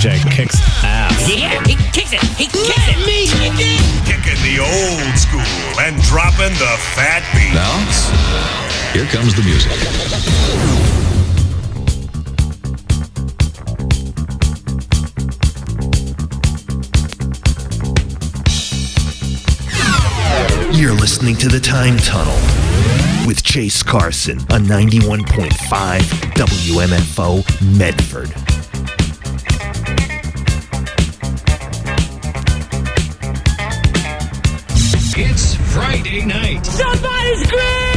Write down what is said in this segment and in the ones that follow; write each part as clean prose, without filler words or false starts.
DJ kicks ass. Yeah, he kicks it. He kicks it. Me kick it. Kicking the old school and dropping the fat beat. Now, here comes the music. You're listening to The Time Tunnel with Chase Carson on 91.5 WMFO Medford. It's Friday night. Somebody scream!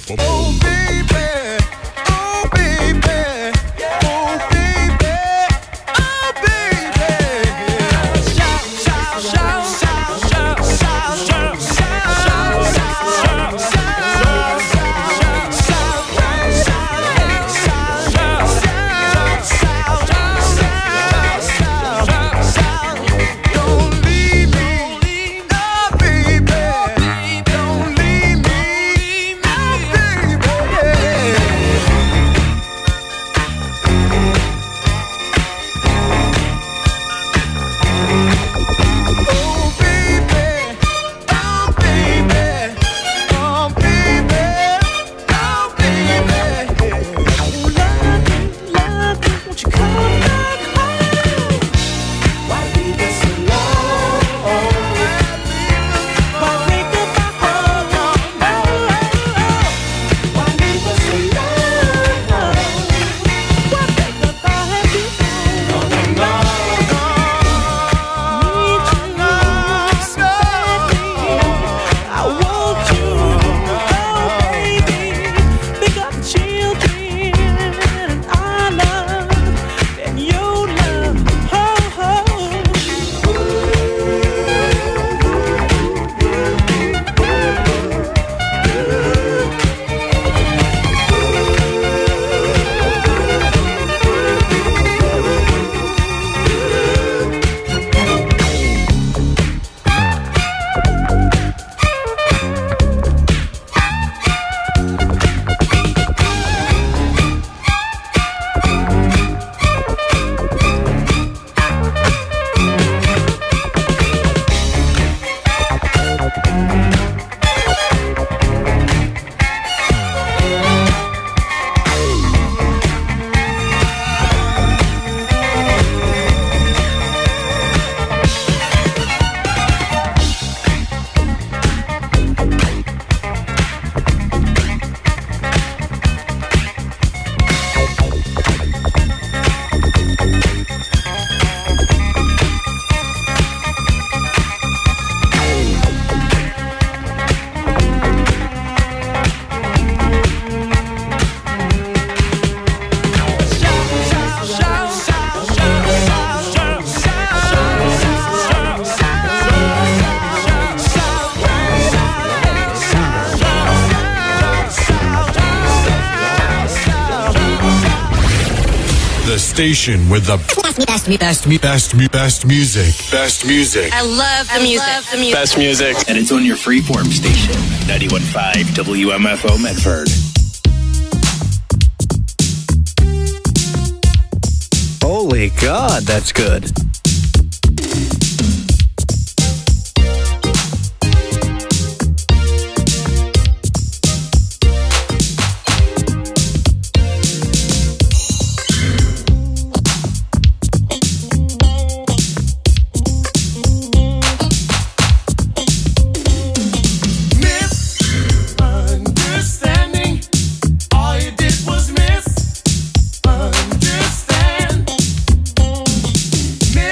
Station with the best music. Best music. I love the music. Best music. And it's on your freeform station, 91.5 WMFO Medford. Holy God, that's good. Miss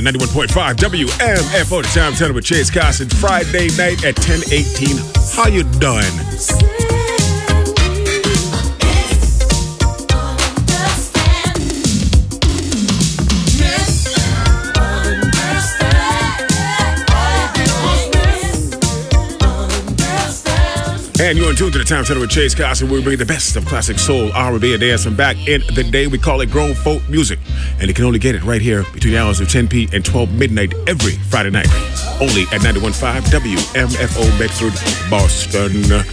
91.5 WMFO, the Time Tunnel with Chase Carson. Friday night at 10:18. How you doing? And you're in tune to the Time Tunnel with Chase Carson, where we bring the best of classic soul, R&B, and dance from back in the day. We call it grown folk music, and you can only get it right here between the hours of 10 p. and 12 midnight every Friday night, only at 91.5 WMFO Bedford, Boston.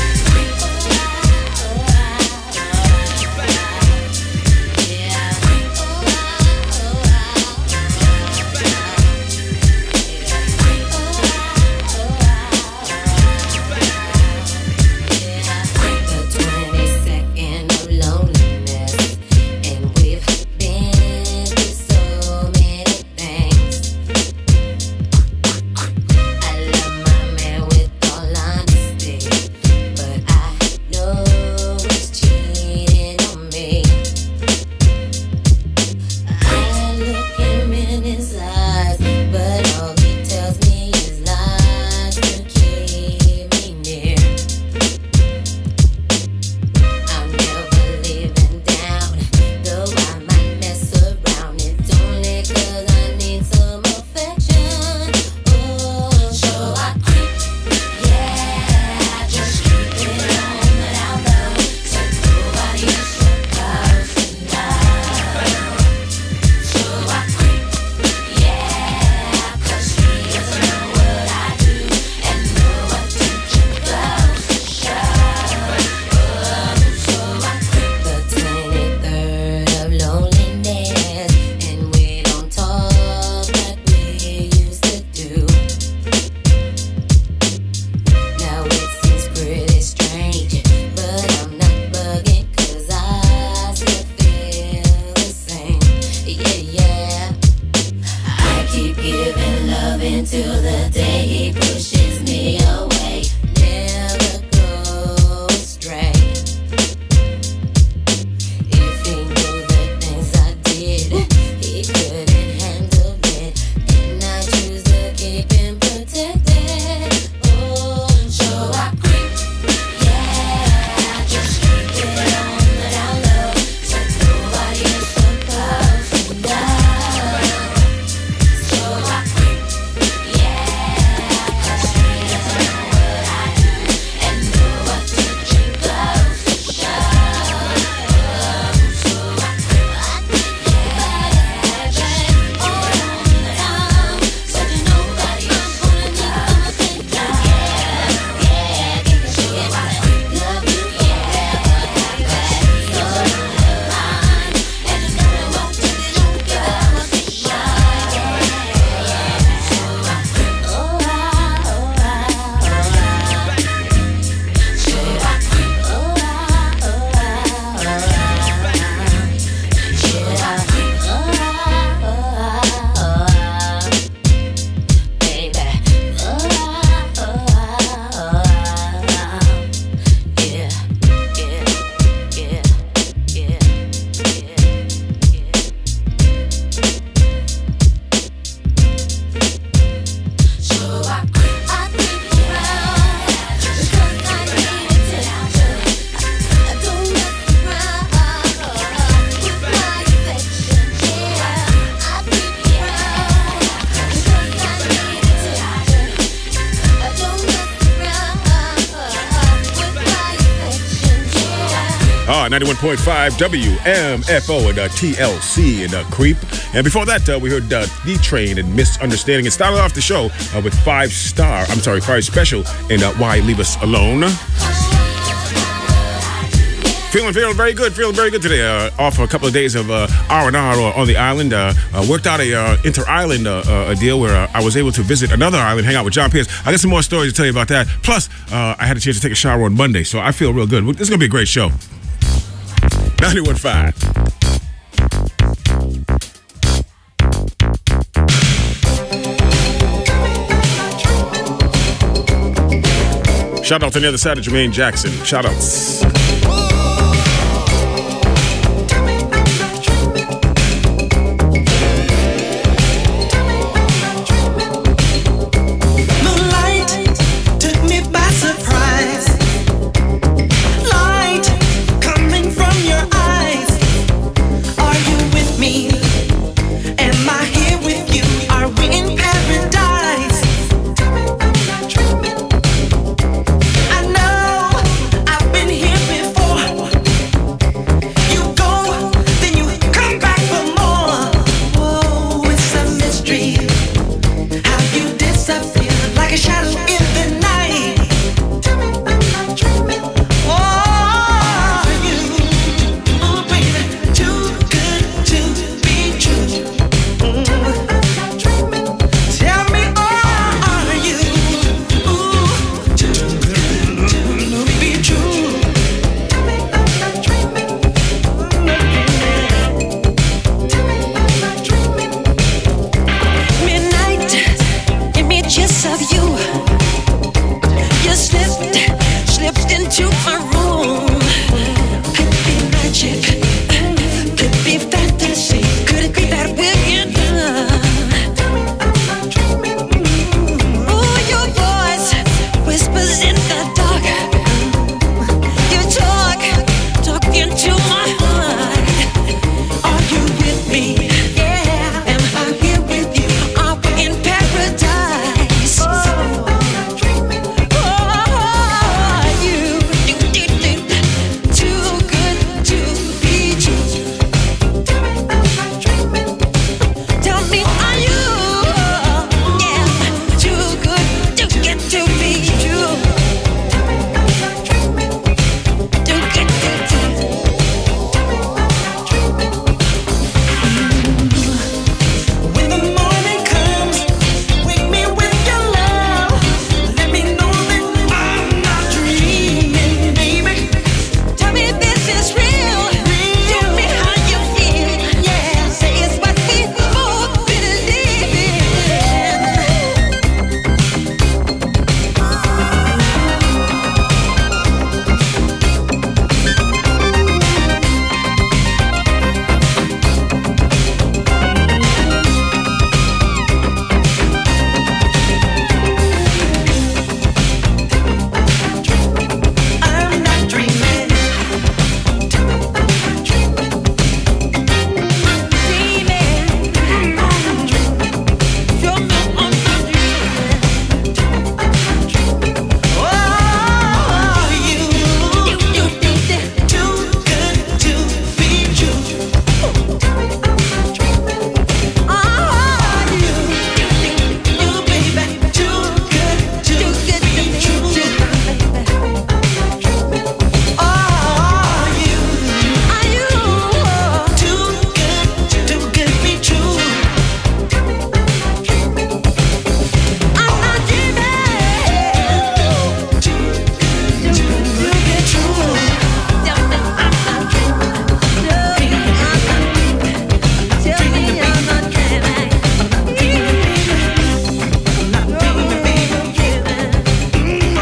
Ah, 91.5 WMFO and TLC and Creep. And before that, we heard D-Train and Misunderstanding. And started off the show with Five Special and Why Leave Us Alone. Feeling very good today. Off a couple of days of R&R on the island. Worked out a inter-island deal where I was able to visit another island, hang out with John Pierce. I got some more stories to tell you about that. Plus, I had a chance to take a shower on Monday, so I feel real good. This is going to be a great show. 91.5. Shout out to the other side of Jermaine Jackson. Shout outs.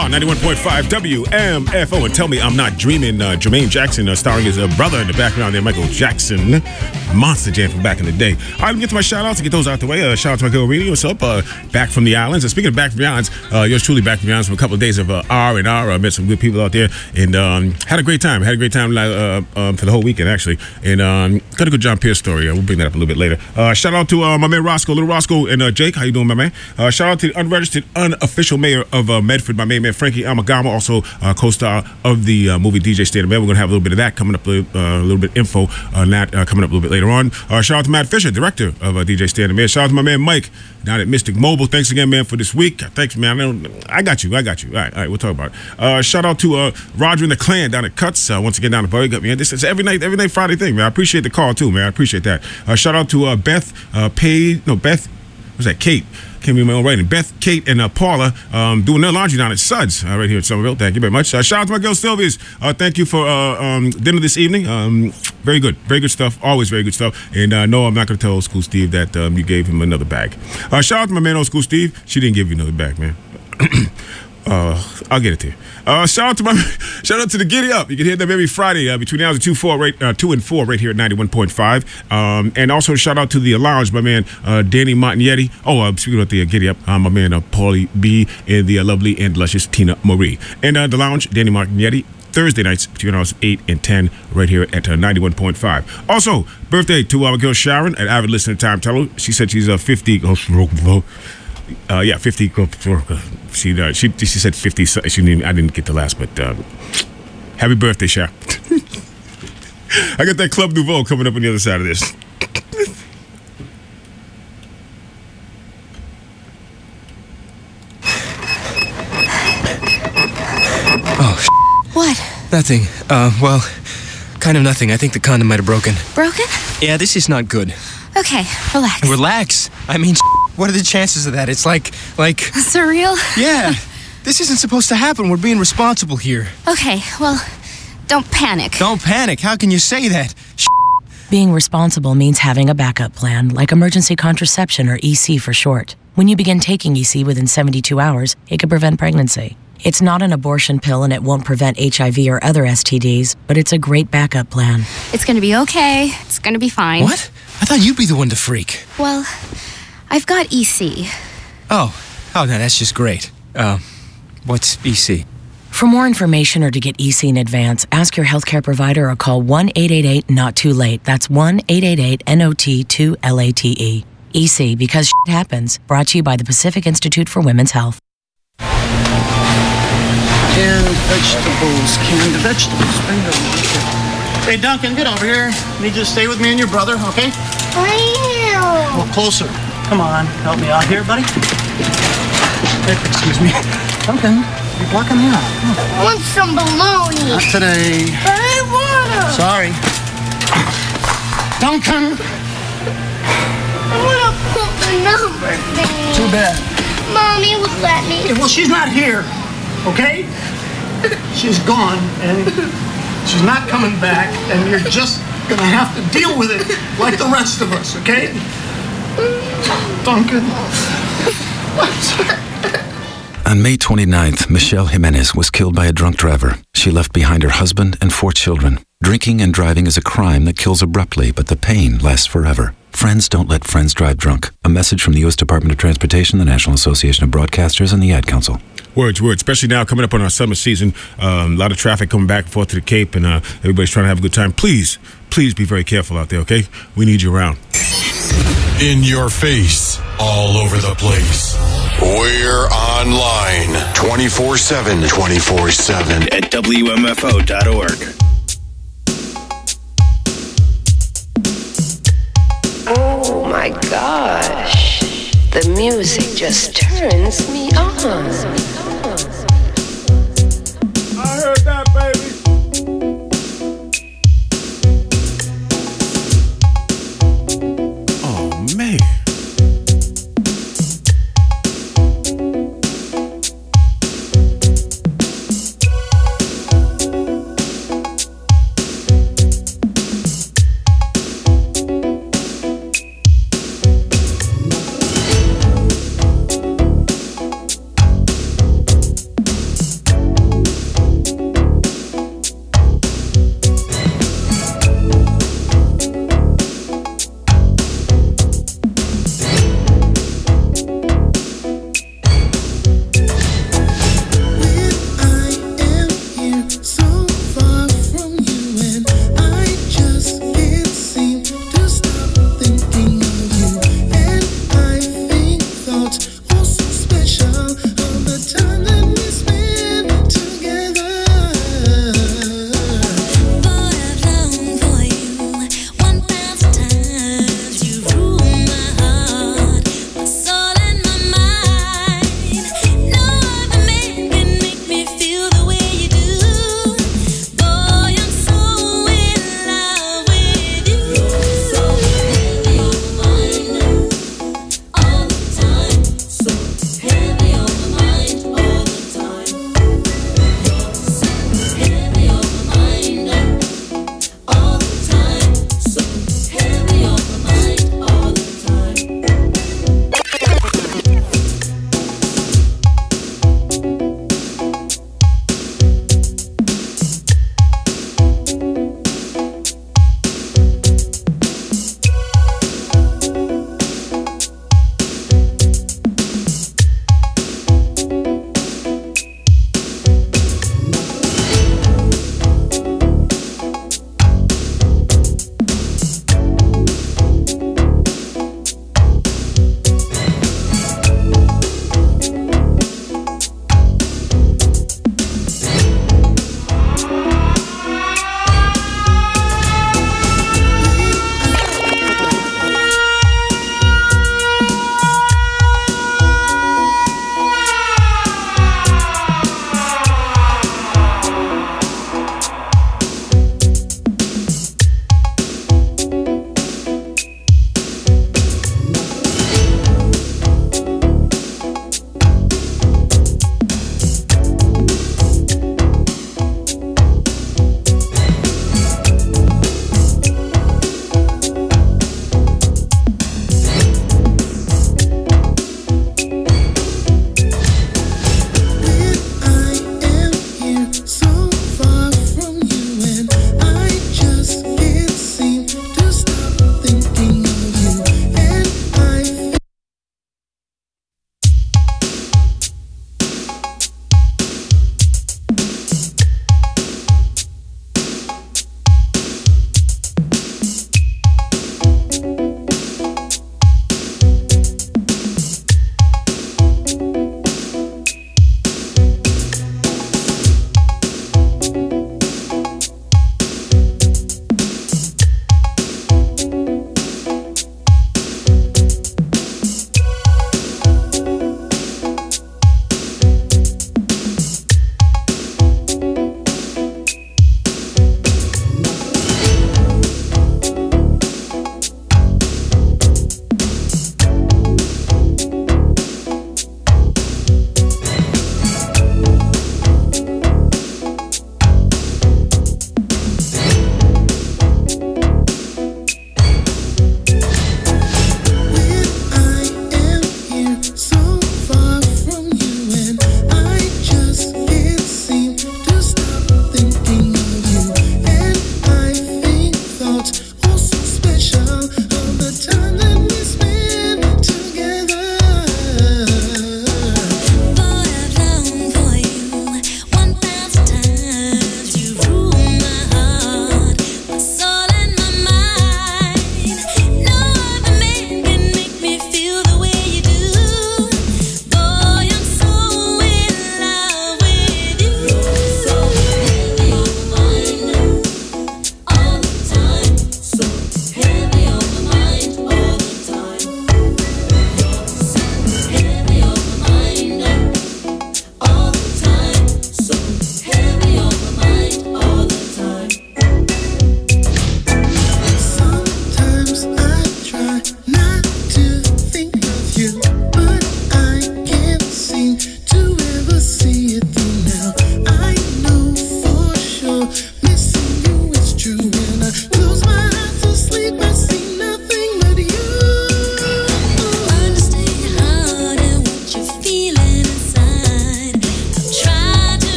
on 91.5 WMFO. And tell me I'm not dreaming. Jermaine Jackson starring his brother in the background there, Michael Jackson. Monster jam from back in the day. All right, let me get to my shout outs to get those out the way. Shout out to my girl Reedy. What's up? Back from the islands. Speaking of back from the islands, yours truly back from the islands for a couple of days of R&R. Met some good people out there and had a great time. Had a great time for the whole weekend, actually. And got a good John Pierce story. We'll bring that up a little bit later. Shout out to my man Roscoe, Little Roscoe, and Jake. How you doing, my man? Shout out to the unregistered, unofficial mayor of Medford, my main man Frankie Amagama, also co-star of the movie DJ State of Man. We're going to have a little bit of that coming up, a little bit of info on that coming up a little bit later on. Shout out to Matt Fisher, director of DJ State of Man. Shout out to my man Mike down at Mystic Mobile. Thanks again, man, for this week. Thanks, man. I got you. All right, we'll talk about it. Shout out to Roger and the Clan down at Cuts. Once again, down at Bury. Man, this is every night Friday thing, man. I appreciate the call, too, man. I appreciate that. Shout out to Beth, what's that, Kate? Can't read my own writing. Beth, Kate, and Paula doing their laundry down at Suds right here in Somerville. Thank you very much. Shout out to my girl Sylvia's. Thank you for dinner this evening. Very good stuff. Always very good stuff. And no, I'm not going to tell Old School Steve that you gave him another bag. Shout out to my man Old School Steve. She didn't give you another bag, man. I'll get it to you. Shout out to the Giddy Up. You can hear them every Friday between the hours of 2 and 4 right here at 91.5. And also shout out to the Lounge, my man Danny Martignetti. Speaking about the Giddy Up, my man Paulie B and the lovely and luscious Tina Marie. And the Lounge, Danny Martignetti. Thursday nights between hours 8 and 10 right here at 91.5. Also, birthday to our girl Sharon, an avid listener to Time Teller. She said she's 50. 50. She said 50. I didn't get the last, but happy birthday, Sharon. I got that Club Nouveau coming up on the other side of this. What? Nothing. Well, kind of nothing. I think the condom might have broken. Broken? Yeah, this is not good. Okay, relax. Relax? I mean, what are the chances of that? It's like... Surreal? Yeah. This isn't supposed to happen. We're being responsible here. Okay, well, don't panic. Don't panic? How can you say that? Being responsible means having a backup plan, like emergency contraception, or EC for short. When you begin taking EC within 72 hours, it can prevent pregnancy. It's not an abortion pill and it won't prevent HIV or other STDs, but it's a great backup plan. It's gonna be okay. It's gonna be fine. What? I thought you'd be the one to freak. Well, I've got EC. Oh, no, that's just great. What's EC? For more information or to get EC in advance, ask your healthcare provider or call 1-888-NOT-TOO-LATE. That's 1-888-NOT-2-LATE. EC, because shit happens. Brought to you by the Pacific Institute for Women's Health. Canned vegetables. Hey, Duncan, get over here. Need you to stay with me and your brother, okay? Well, closer. Come on, help me out here, buddy. Excuse me. Duncan, you're blocking me out. I want some bologna. Not today. But I want them. Sorry. Duncan! I want to put the number thing. Too bad. Mommy would let me. Well, she's not here, okay? She's gone, and she's not coming back, and you're just gonna have to deal with it like the rest of us, okay? Duncan. On May 29th, Michelle Jimenez was killed by a drunk driver. She left behind her husband and 4 children. Drinking and driving is a crime that kills abruptly, but the pain lasts forever. Friends don't let friends drive drunk. A message from the U.S. Department of Transportation, the National Association of Broadcasters, and the Ad Council. Words. Especially now coming up on our summer season. A lot of traffic coming back and forth to the Cape, and everybody's trying to have a good time. Please be very careful out there, okay? We need you around. In your face, all over the place. We're online 24/7. 24/7 at WMFO.org. Oh my gosh, the music just turns me on. I heard that, baby. Oh, man.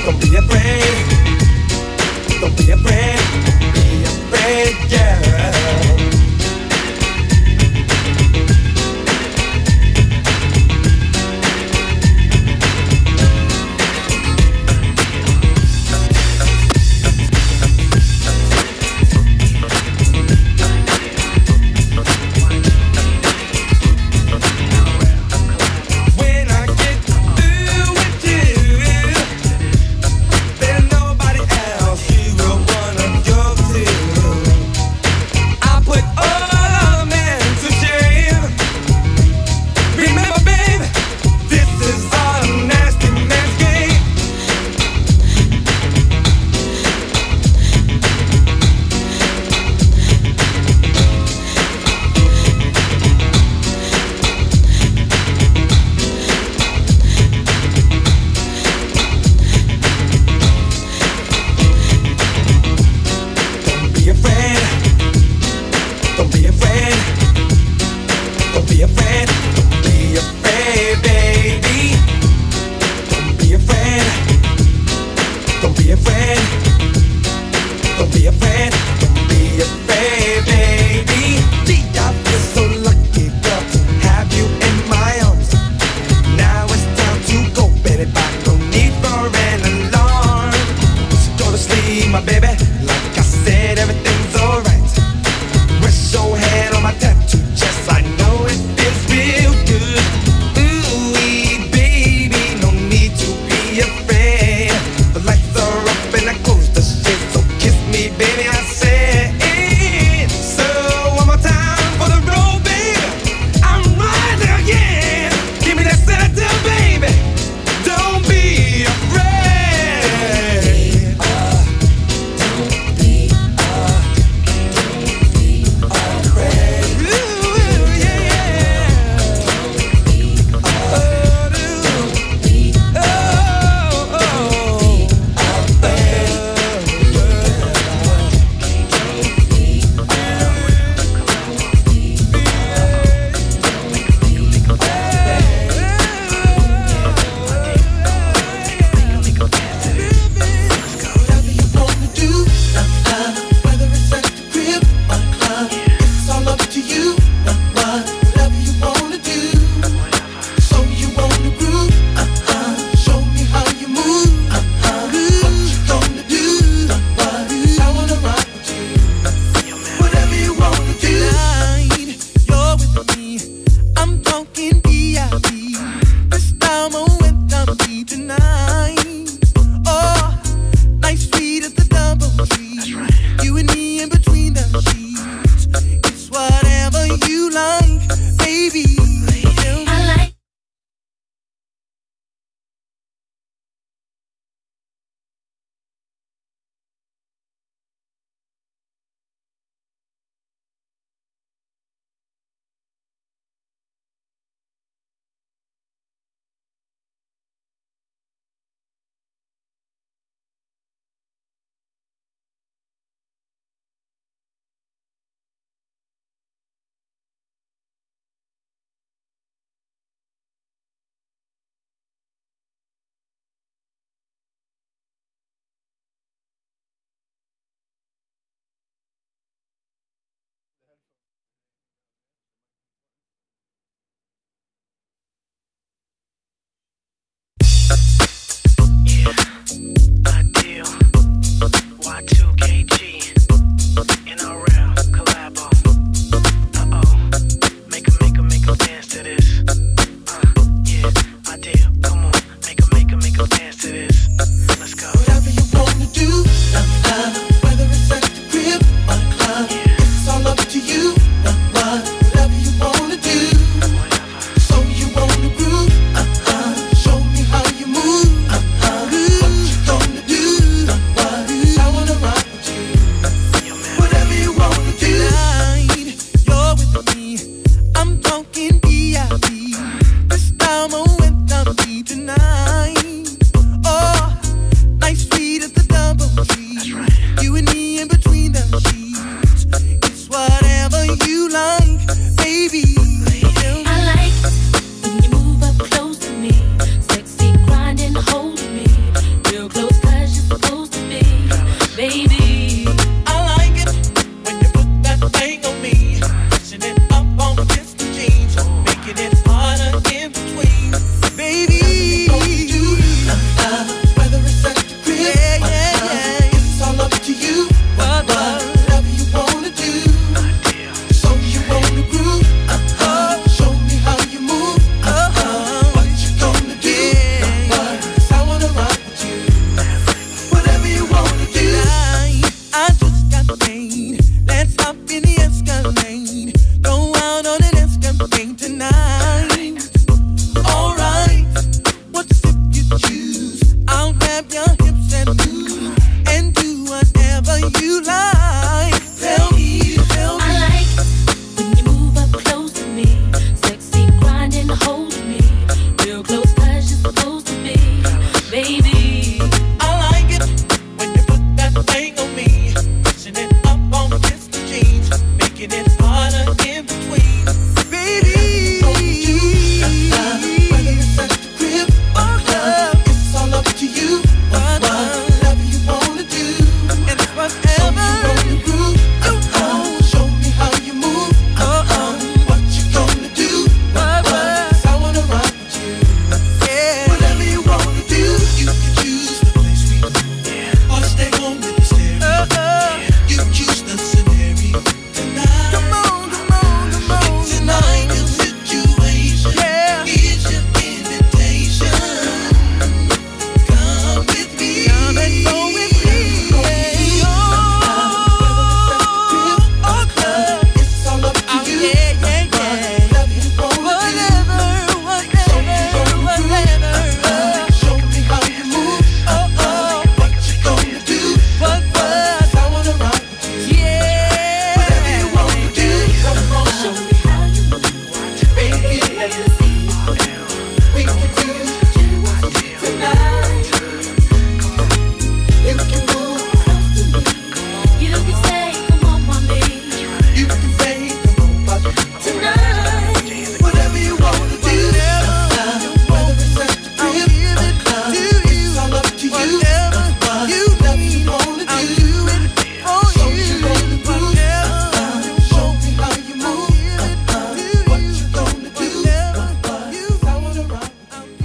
Don't be afraid. Don't be afraid. Don't be afraid, girl. Baby, I said, so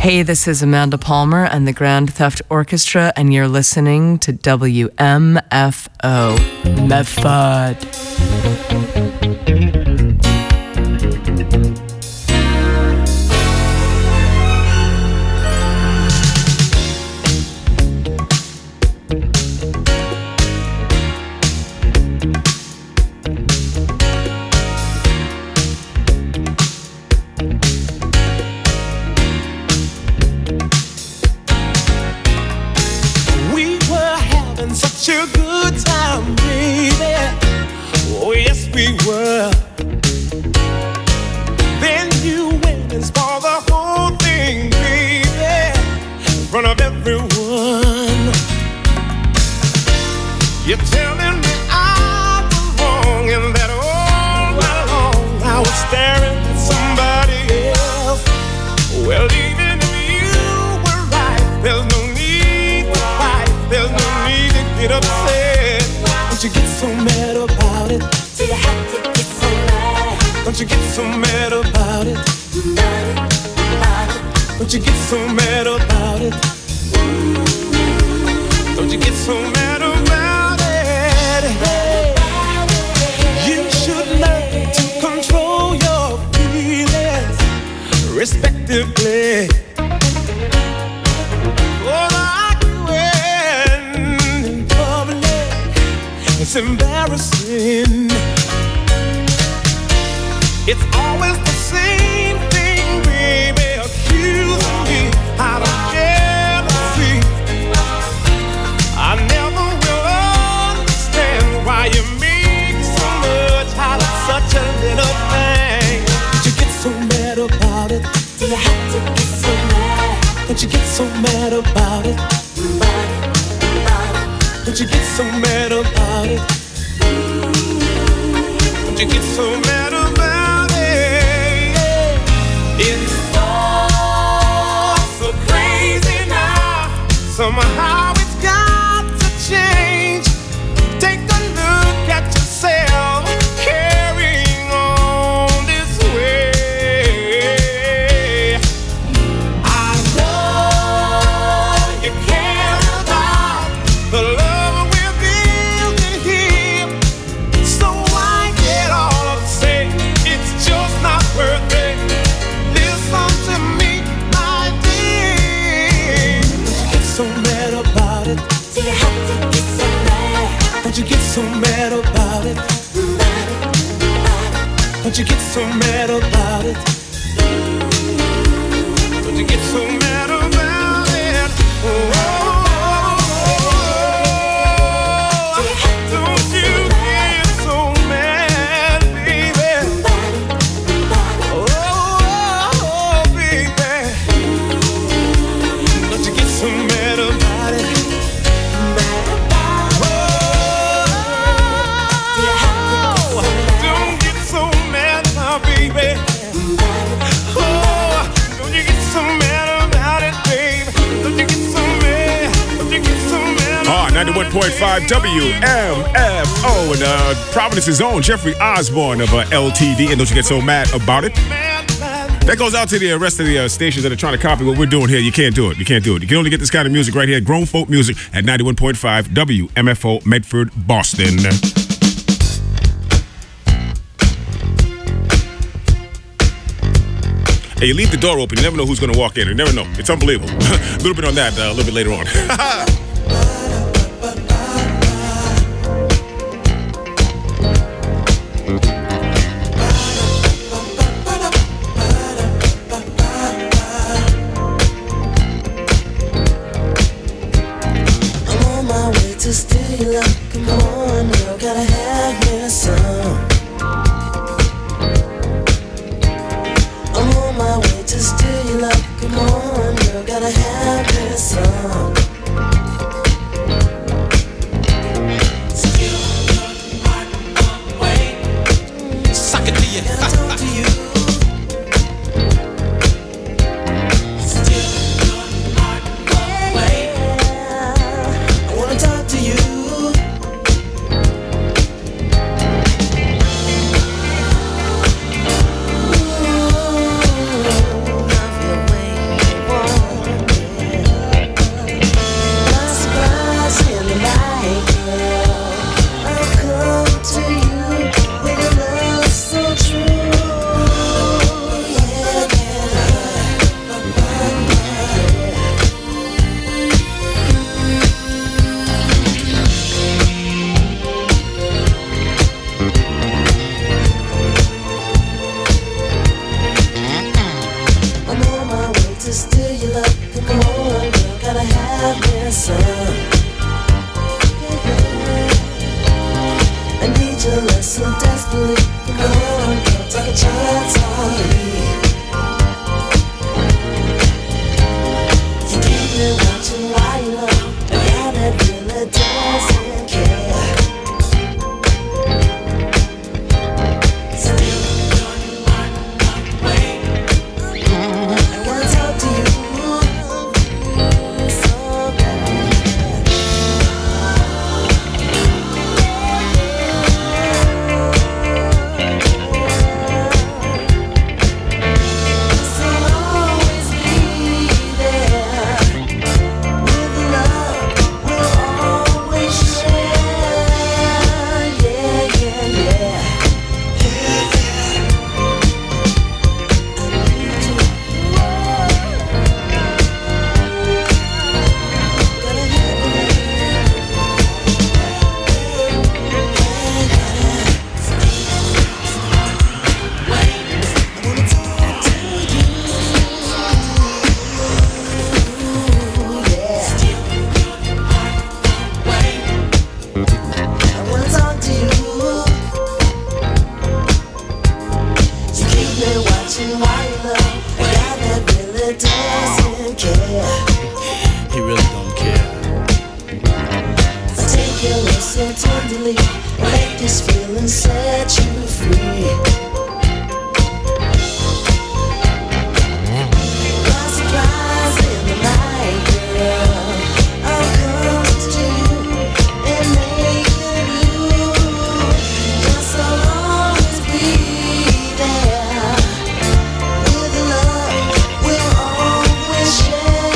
Hey, this is Amanda Palmer and the Grand Theft Orchestra, and you're listening to WMFO Medford. Such a good time, baby. Oh, yes, we were. Then you went and spoiled the whole thing, baby, in front of everyone. You're telling me I was wrong and that all night long I was staring at somebody else. Well, even if you were right, there's no need to fight. There's no need to get upset. Don't you get so mad about it? Do you have to get so mad? Don't you get so mad about it? Don't you get so mad about it? Don't you get so mad about it? Hey, you should learn to control your feelings respectively. It's embarrassing. It's always the same thing, baby, accusing me out of jealousy. I never will understand why you make so much out of such a little thing. Don't you get so mad about it? Do you have to get so mad? Don't you get so mad about it? Don't you get so mad about it? Don't you get so mad about it? It's all so crazy now. Somehow it's got to change. Take a look at yourself carrying on this way. I know you care about the love Don't you get so mad about it? Don't you get so mad about it? Don't you get so mad about it? Oh, don't you get so mad, baby? Oh, baby. Don't you get so mad about it? Ah, 91.5 WMFO and Providence's own Jeffrey Osborne of LTD, and don't you get so mad about it? That goes out to the rest of the stations that are trying to copy what we're doing here. You can't do it. You can't do it. You can only get this kind of music right here at Grown Folk Music at 91.5 WMFO Medford, Boston. Hey, you leave the door open, you never know who's going to walk in. You never know. It's unbelievable. A little bit on that a little bit later on. I'm on my way to steal up. Come on, girl, gotta have me some. I'm on my way to steal up. Come on, girl, gotta have me some. Suck it to you. I talk to you. I wanna talk to you. Ooh, love your way you want. I need your love so desperately. Come on, girl, take a chance on me. You keep me watching while you love. A guy that really doesn't care. Still on my way. I wanna talk to you so bad. He really don't care. I take your love so tenderly, let this feeling set you free. By surprise in the night, girl, I'll come to you and make it new. Yes, I'll always be there. With love, we'll always share.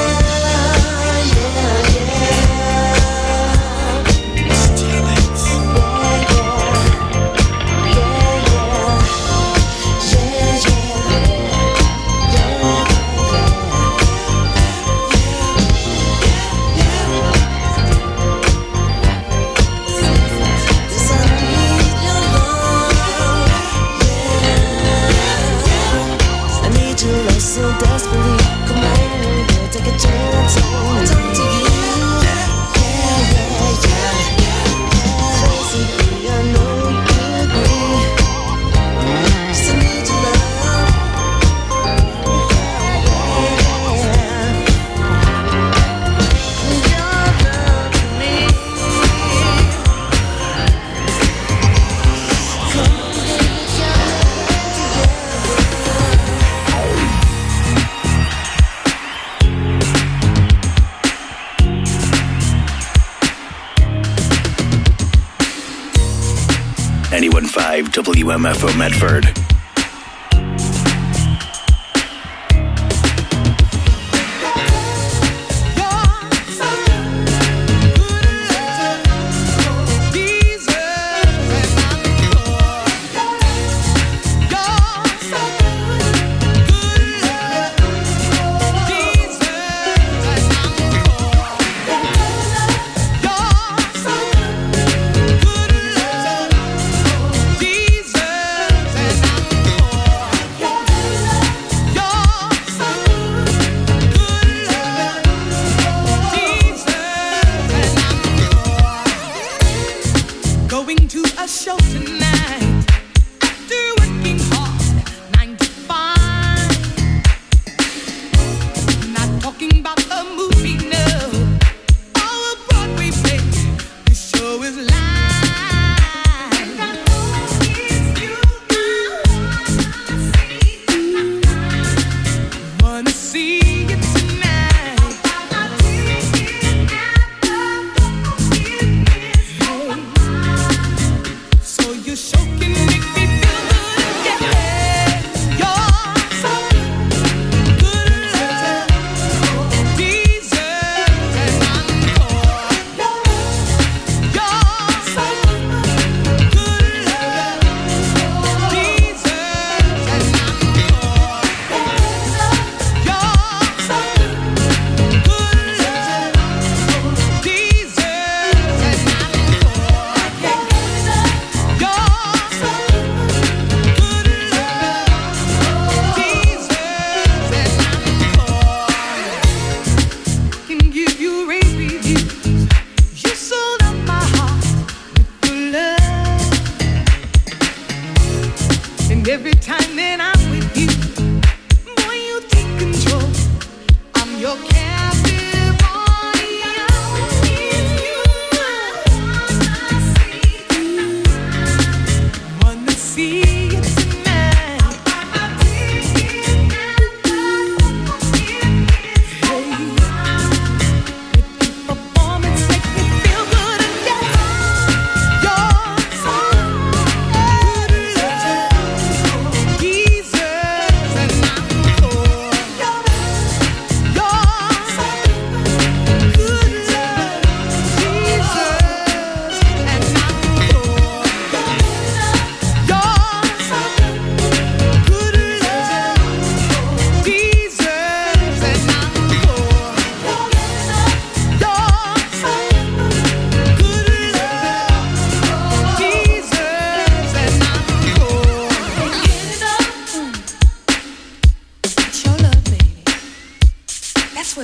So desperately, come on, girl, take a chance on talk to you. Basically, I know you agree. Just need your love. Your love to me. Come on, WMFO Medford.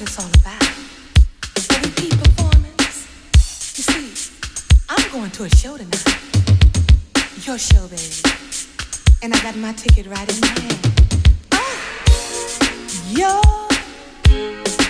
what it's all about. A repeat performance. You see, I'm going to a show tonight. Your show, baby. And I got my ticket right in my hand. Oh, your